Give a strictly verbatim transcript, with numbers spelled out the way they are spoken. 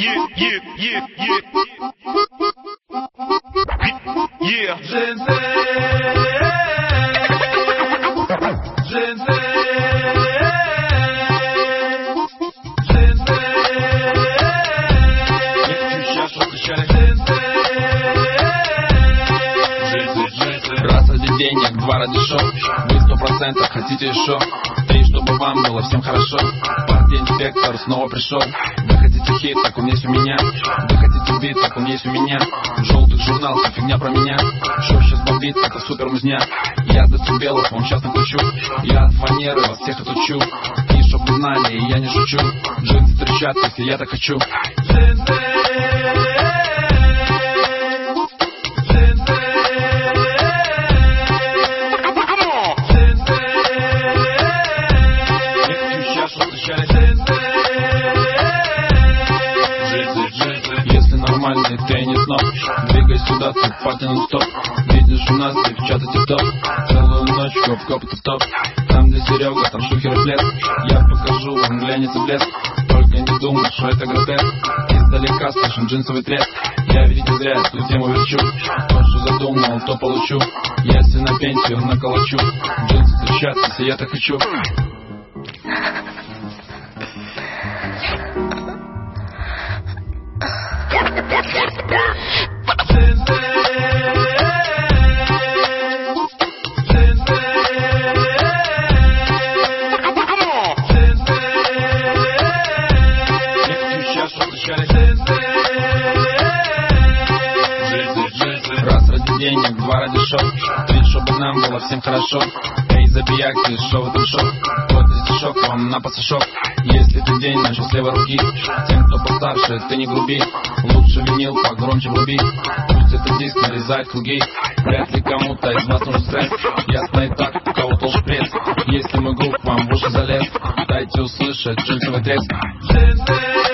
yeah, yeah, yeah, yeah. Yeah. Джинсы, джинсы, джинсы. Я хочу сейчас услышать джинсы, джинсы, джинсы. Раз ради денег, два ради шоу. Вы сто процентов хотите еще. Три, чтобы вам было всем хорошо. Партия инспектор снова пришел. Вы хотите хит, так он есть у меня. Вы хотите бит, так он есть у меня. Желтый журнал, вся фигня про меня. Шоу сейчас бомбит, это супер музня. Я с децибелов, вам сейчас накручу. Я от фанеры вас всех отучу. И чтоб вы знали, я не шучу. Джинсы трещат, если я так хочу. Джинсы. Если нормальный теннис ног, двигай сюда, ты парти нон-стоп. Видишь у нас девчата тип-топ. Целую ночь коп-коп топ-топ. Там где Серега, там шухер и флес. Я покажу вам глянец и блеск. Только не думай, что это гротеск. Издалека слышен джинсовый треск. Я ведь не зря эту тему верчу. То, что задумал, то получу. Если на пенсию наколочу. Джинсы трещат, если я так хочу. Раз ради денег, два ради шоу. Три, чтобы нам было всем хорошо. Эй, забияки, шоу это шоу. Вот этот стишок вам на пасашок. Если ты день начал с левой руки, тем, кто постарше, ты не груби. Лучше винил, погромче вруби. Пусть этот диск нарезает круги. Вряд ли кому-то из вас нужен стресс. Ясно и так, у кого толще пресс. Если мой групп вам в уши залез, дайте услышать джинсовый треск. Джинсы.